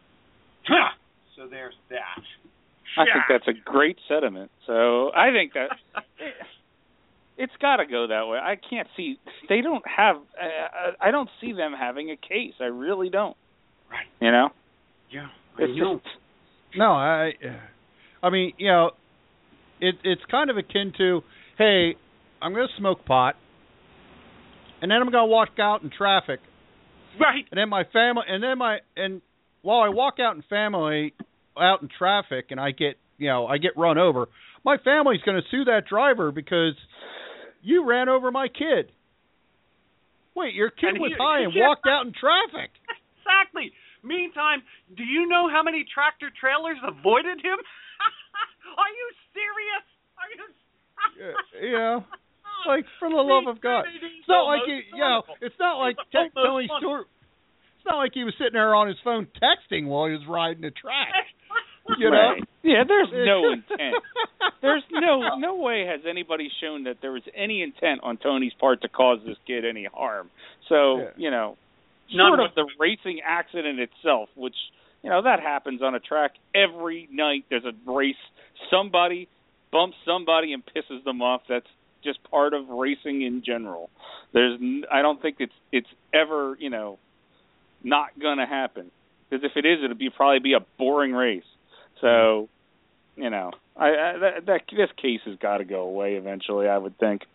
So there's that. I think that's a great sentiment. So I think that it, it's got to go that way. I can't see they don't have. I, I don't see them having a case. I really don't. Right. You know. Yeah. It's I know. just, No, I, I mean, you know, it it's kind of akin to, hey, I'm going to smoke pot, and then I'm going to walk out in traffic, right? And then my family, and then my, and while I walk out in family, out in traffic, and I get, you know, I get run over, my family's going to sue that driver because you ran over my kid. Wait, your kid and was he, high and yeah. walked out in traffic. Exactly. Meantime, do you know how many tractor trailers avoided him? Are you serious? Are you? yeah, yeah. Like, for the love of God, it's not like he, you know, it's not like te- Tony Stewart. It's not like he was sitting there on his phone texting while he was riding the track. You know? Right. Yeah, there's no intent. There's no no way has anybody shown that there was any intent on Tony's part to cause this kid any harm. So, yeah. you know, short of the racing accident itself, which, you know, that happens on a track every night. There's a race. Somebody bumps somebody and pisses them off. That's just part of racing in general. There's, I don't think it's it's ever, you know, not gonna happen. Because if it is, it'll be probably be a boring race. So, you know, I, I that, that this case has got to go away eventually, I would think.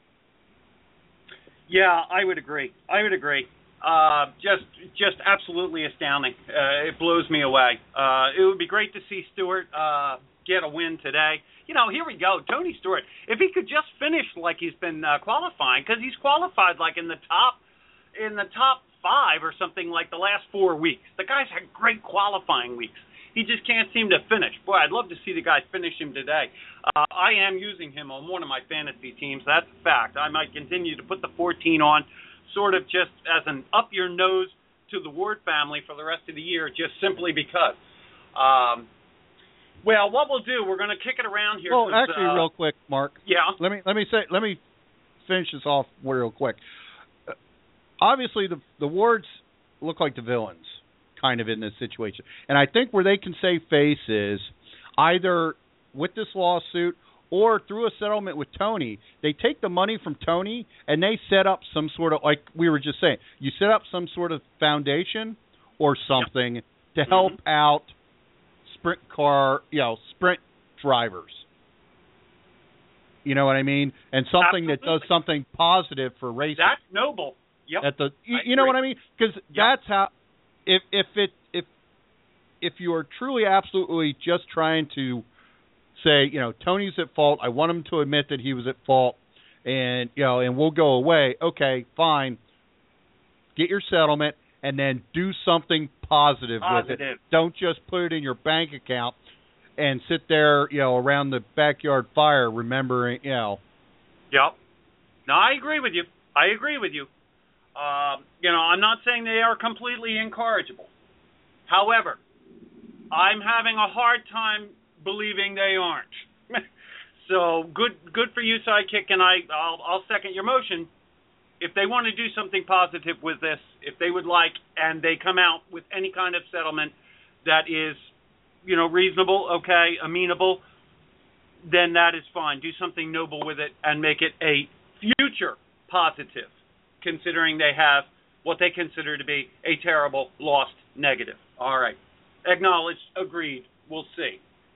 Yeah, I would agree. I would agree. Uh, just, just absolutely astounding. Uh, it blows me away. Uh, it would be great to see Stewart uh, get a win today. You know, here we go, Tony Stewart. If he could just finish like he's been uh, qualifying, because he's qualified like in the top, in the top five or something like the last four weeks. The guy's had great qualifying weeks. He just can't seem to finish. Boy, I'd love to see the guy finish him today. Uh, I am using him on one of my fantasy teams. That's a fact. I might continue to put the fourteen on, sort of just as an up your nose to the Ward family for the rest of the year, just simply because. Um, well, what we'll do, we're going to kick it around here. Well, since, actually, uh, real quick, Mark. Yeah. Let me let me say let me finish this off real quick. Uh, obviously, the the Wards look like the villains, kind of in this situation, and I think where they can save face is either with this lawsuit or through a settlement with Tony. They take the money from Tony and they set up some sort of, like we were just saying, you set up some sort of foundation or something yep. to help mm-hmm. out sprint car, you know, sprint drivers. You know what I mean? And something Absolutely. that does something positive for racing. That's noble. Yep. At the, you, you know what I mean? Because yep. that's how. If if it if if you are truly absolutely just trying to say, you know, Tony's at fault, I want him to admit that he was at fault, and you know, and we'll go away. Okay, fine. Get your settlement, and then do something positive, positive. with it. Don't just put it in your bank account and sit there, you know, around the backyard fire, remembering, you know. Yep. No, I agree with you. I agree with you. Uh, you know, I'm not saying they are completely incorrigible. However, I'm having a hard time believing they aren't. So good, good for you, Sidekick, and I, I'll, I'll second your motion. If they want to do something positive with this, if they would like, and they come out with any kind of settlement that is, you know, reasonable, okay, amenable, then that is fine. Do something noble with it and make it a future positive, considering they have what they consider to be a terrible lost negative. All right. Acknowledged. Agreed. We'll see.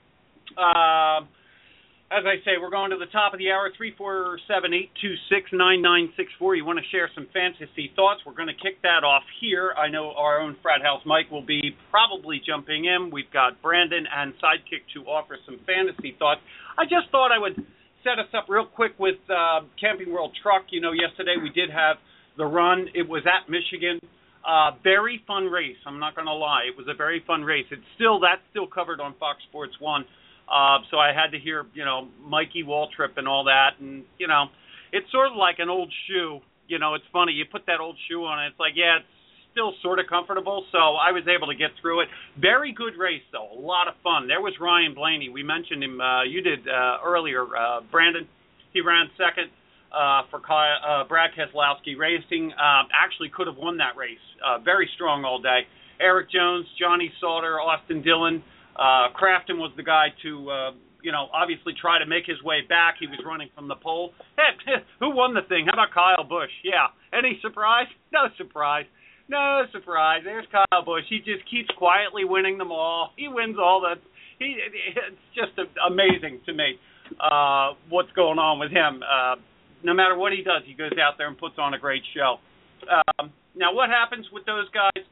Um, as I say, we're going to the top of the hour, three four seven, eight two six, nine nine six four. You want to share some fantasy thoughts? We're going to kick that off here. I know our own Frat House Mike will be probably jumping in. We've got Brandon and Sidekick to offer some fantasy thoughts. I just thought I would set us up real quick with uh, Camping World Truck. You know, yesterday we did have the run. It was at Michigan. Uh, very fun race. I'm not going to lie. It was a very fun race. It's still, that's still covered on Fox Sports one. Uh, so I had to hear, you know, Mikey Waltrip and all that. And, you know, it's sort of like an old shoe. You know, it's funny. You put that old shoe on and it's like, yeah, it's still sort of comfortable, so I was able to get through it. Very good race, though. A lot of fun. There was Ryan Blaney. We mentioned him. Uh, you did uh, earlier, uh, Brandon. He ran second uh, for Kyle, uh, Brad Keselowski Racing. Uh, actually could have won that race. Uh, very strong all day. Eric Jones, Johnny Sauter, Austin Dillon. Uh, Crafton was the guy to, uh, you know, obviously try to make his way back. He was running from the pole. Hey, who won the thing? How about Kyle Busch? Yeah. Any surprise? No surprise. No surprise. There's Kyle Busch. He just keeps quietly winning them all. He wins all the. He. It's just amazing to me uh, what's going on with him. Uh, no matter what he does, he goes out there and puts on a great show. Um, now, what happens with those guys?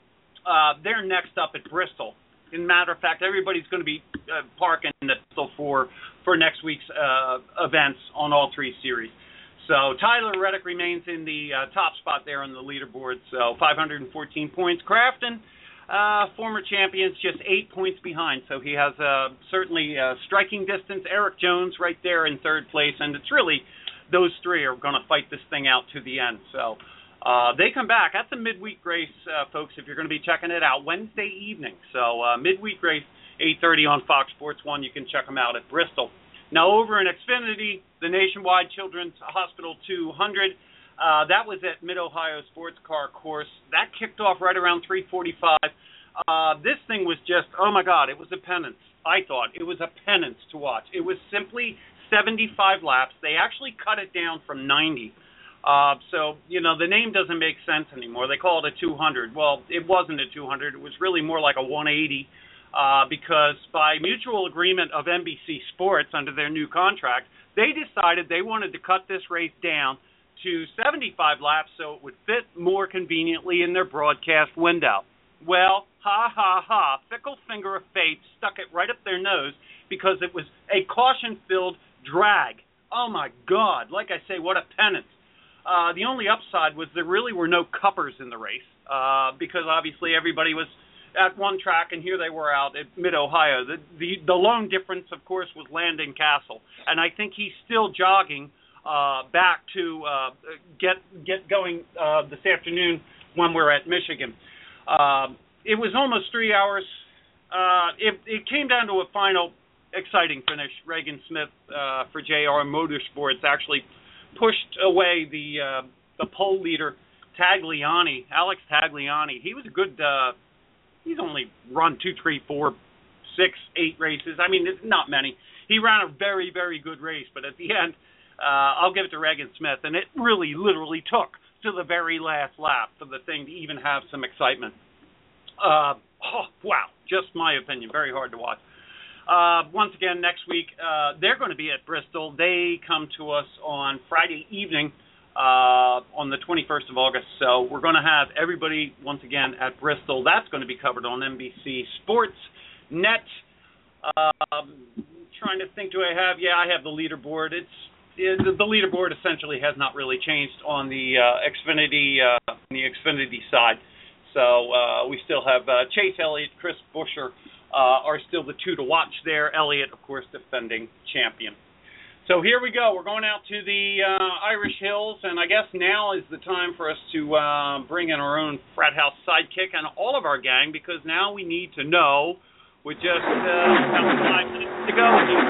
Uh, they're next up at Bristol. As a matter of fact, everybody's going to be uh, parking at Bristol for for next week's uh, events on all three series. So Tyler Reddick remains in the uh, top spot there on the leaderboard, so five hundred fourteen points. Crafton, uh, former champions, just eight points behind, so he has uh, certainly uh, striking distance. Eric Jones right there in third place, and it's really those three are going to fight this thing out to the end. So uh, they come back. That's a midweek race, uh, folks, if you're going to be checking it out, Wednesday evening. So uh, midweek race, eight thirty on Fox Sports one. You can check them out at Bristol. Now, over in Xfinity, the Nationwide Children's Hospital two hundred, uh, that was at Mid-Ohio Sports Car Course. That kicked off right around three forty-five. Uh, this thing was just, oh, my God, it was a penance. I thought it was a penance to watch. It was simply seventy-five laps. They actually cut it down from ninety. Uh, so, you know, the name doesn't make sense anymore. They call it a two hundred. Well, it wasn't a two hundred. It was really more like a one eighty. Uh, because by mutual agreement of N B C Sports under their new contract, they decided they wanted to cut this race down to seventy-five laps so it would fit more conveniently in their broadcast window. Well, ha, ha, ha, fickle finger of fate stuck it right up their nose because it was a caution-filled drag. Oh, my God. Like I say, what a penance. Uh, the only upside was there really were no cuppers in the race uh, because obviously everybody was at one track, and here they were out at Mid-Ohio. The, the the lone difference, of course, was Landon Castle, and I think he's still jogging uh, back to uh, get get going uh, this afternoon when we're at Michigan. Uh, it was almost three hours. Uh, it, it came down to a final exciting finish. Regan Smith uh, for J R Motorsports actually pushed away the uh, the pole leader, Tagliani, Alex Tagliani. He was a good. Uh, He's only run two, three, four, six, eight races. I mean, it's not many. He ran a very, very good race, but at the end, uh, I'll give it to Regan Smith, and it really, literally took to the very last lap for the thing to even have some excitement. Uh, oh, wow, just my opinion. Very hard to watch. Uh, once again, next week, uh, they're going to be at Bristol. They come to us on Friday evening. Uh, on the twenty-first of August. So we're going to have everybody, once again, at Bristol. That's going to be covered on N B C Sports Net. Um, trying to think, do I have? Yeah, I have the leaderboard. It's it, The leaderboard essentially has not really changed on the uh, Xfinity uh, on the Xfinity side. So uh, we still have uh, Chase Elliott, Chris Buescher uh, are still the two to watch there. Elliott, of course, defending champion. So here we go. We're going out to the uh, Irish Hills, and I guess now is the time for us to uh, bring in our own frat house sidekick and all of our gang, because now we need to know, with just uh, five minutes to go,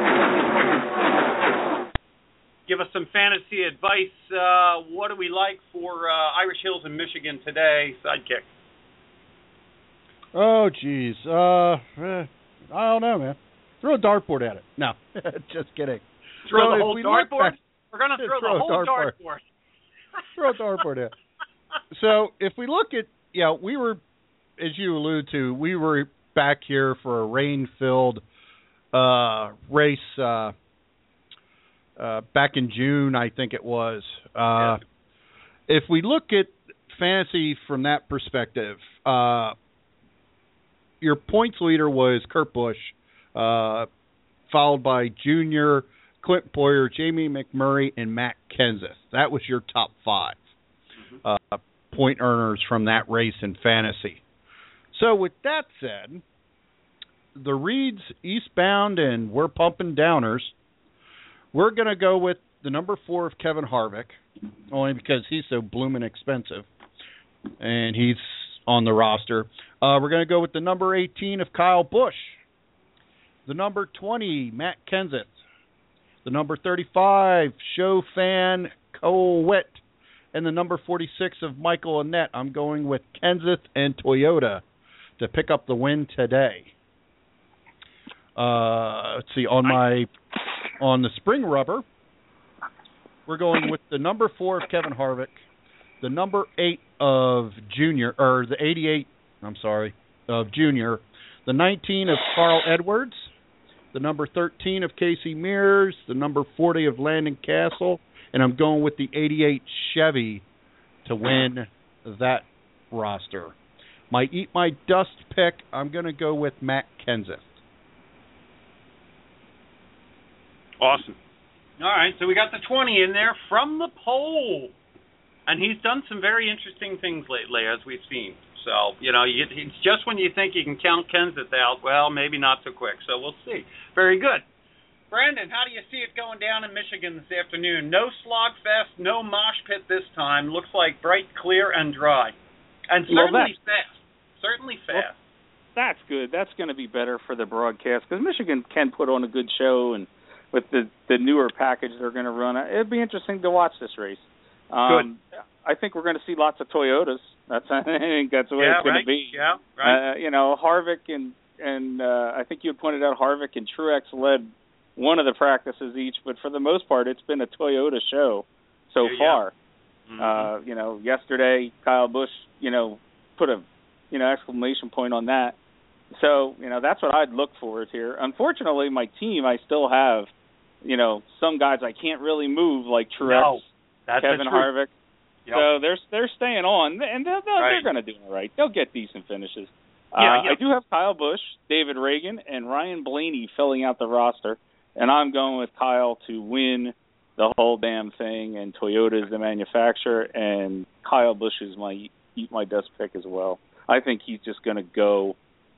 give us some fantasy advice. Uh, what do we like for uh, Irish Hills in Michigan today, sidekick? Oh, geez. Uh, eh, I don't know, man. Throw a dartboard at it. No, just kidding. Throw so the whole dartboard? We're going to throw, throw the whole dartboard. dartboard. Throw a dartboard in. So if we look at, you know, we were, as you alluded to, we were back here for a rain-filled uh, race uh, uh, back in June, I think it was. Uh, yeah. If we look at fantasy from that perspective, uh, your points leader was Kurt Busch, uh, followed by Junior, Clint Boyer, Jamie McMurray, and Matt Kenseth. That was your top five uh, point earners from that race in fantasy. So with that said, the Reeds eastbound and we're pumping downers. We're going to go with the number four of Kevin Harvick, only because he's so blooming expensive. And he's on the roster. Uh, we're going to go with the number eighteen of Kyle Busch, the number twenty, Matt Kenseth, the number thirty-five, Chofan Colwitt, and the number forty-six of Michael Annett. I'm going with Kenseth and Toyota to pick up the win today. Uh, let's see, on my on the spring rubber, we're going with the number four of Kevin Harvick, the number eight of Junior, or the eighty-eight, I'm sorry, of Junior, the nineteen of Carl Edwards, the number thirteen of Casey Mears, the number forty of Landon Castle, and I'm going with the eighty-eight Chevy to win that roster. My Eat My Dust pick, I'm going to go with Matt Kenseth. Awesome. All right, so we got the twenty in there from the poll. And he's done some very interesting things lately, as we've seen. So, you know, you, it's just when you think you can count Kenseth out, well, maybe not so quick. So we'll see. Very good. Brandon, how do you see it going down in Michigan this afternoon? No slog fest, no mosh pit this time. Looks like bright, clear, and dry. And certainly well, fast. Certainly fast. Well, that's good. That's going to be better for the broadcast because Michigan can put on a good show, and with the, the newer package they're going to run, it'd be interesting to watch this race. Um, Good. I think we're going to see lots of Toyotas. That's I think that's the way yeah, it's going right. to be. Yeah, right. Uh, you know, Harvick and and uh, I think you had pointed out Harvick and Truex led one of the practices each, but for the most part, it's been a Toyota show so yeah, far. Yeah. Mm-hmm. Uh, you know, yesterday Kyle Busch, you know, put a you know exclamation point on that. So you know that's what I'd look forward here. Unfortunately, my team, I still have you know some guys I can't really move like Truex. No. That's Kevin Harvick. Yep. So they're they're staying on, and they're, they're, right. they're going to do all right. They'll get decent finishes. Yeah, uh, yeah. I do have Kyle Busch, David Reagan, and Ryan Blaney filling out the roster, and I'm going with Kyle to win the whole damn thing, and Toyota is the manufacturer, and Kyle Busch is my Eat My Dust pick as well. I think he's just going to go.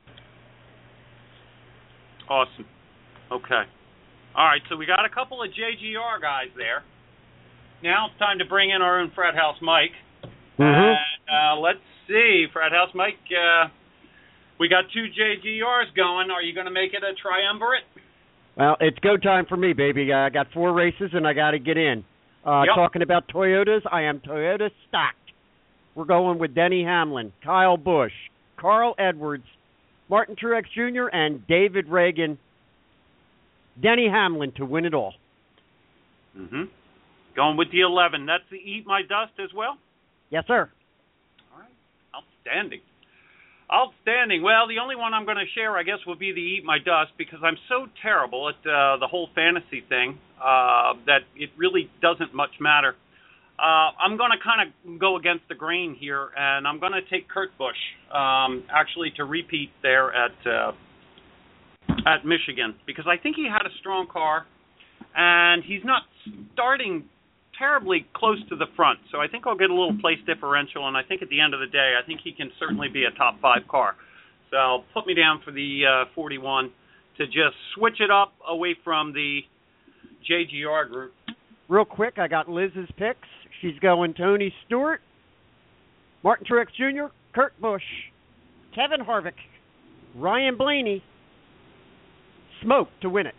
Awesome. Okay. All right, so we got a couple of J G R guys there. Now it's time to bring in our own Frat House Mike. Mm-hmm. And uh, let's see, Frat House Mike, uh, we got two J G Rs going. Are you going to make it a triumvirate? Well, it's go time for me, baby. I got four races, and I got to get in. Uh, yep. Talking about Toyotas, I am Toyota stocked. We're going with Denny Hamlin, Kyle Busch, Carl Edwards, Martin Truex Junior, and David Reagan. Denny Hamlin to win it all. Mm-hmm. Going with the eleven. That's the Eat My Dust as well? Yes, sir. All right. Outstanding. Outstanding. Well, the only one I'm going to share, I guess, will be the Eat My Dust because I'm so terrible at uh, the whole fantasy thing uh, that it really doesn't much matter. Uh, I'm going to kind of go against the grain here, and I'm going to take Kurt Busch, um, actually, to repeat there at uh, at Michigan because I think he had a strong car, and he's not starting terribly close to the front. So I think I'll get a little place differential, and I think at the end of the day, I think he can certainly be a top five car. So put me down for the uh, forty-one to just switch it up away from the J G R group. Real quick, I got Liz's picks. She's going Tony Stewart, Martin Truex Junior, Kurt Busch, Kevin Harvick, Ryan Blaney, Smoke to win it.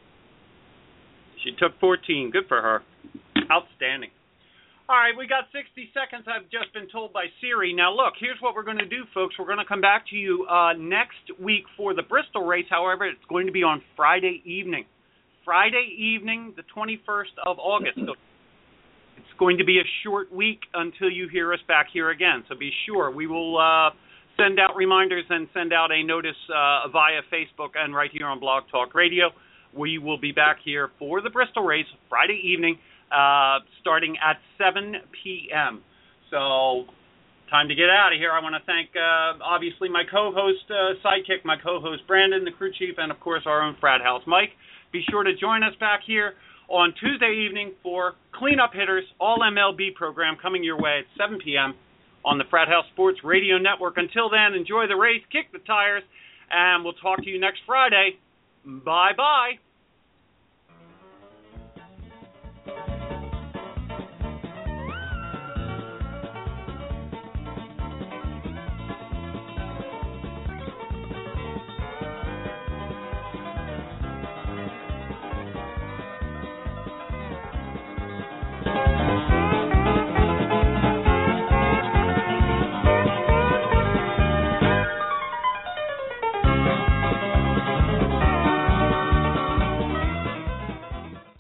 She took fourteen. Good for her. Outstanding. All right, we got sixty seconds, I've just been told by Siri. Now, look, here's what we're going to do, folks. We're going to come back to you uh, next week for the Bristol race. However, it's going to be on Friday evening. Friday evening, the twenty-first of August. So it's going to be a short week until you hear us back here again. So be sure. We will uh, send out reminders and send out a notice uh, via Facebook and right here on Blog Talk Radio. We will be back here for the Bristol race Friday evening. Uh, starting at seven p.m. So, time to get out of here. I want to thank, uh, obviously, my co-host, uh, sidekick, my co-host, Brandon, the crew chief, and, of course, our own Frat House, Mike. Be sure to join us back here on Tuesday evening for Cleanup Hitters, All M L B program coming your way at seven p.m. on the Frat House Sports Radio Network. Until then, enjoy the race, kick the tires, and we'll talk to you next Friday. Bye-bye.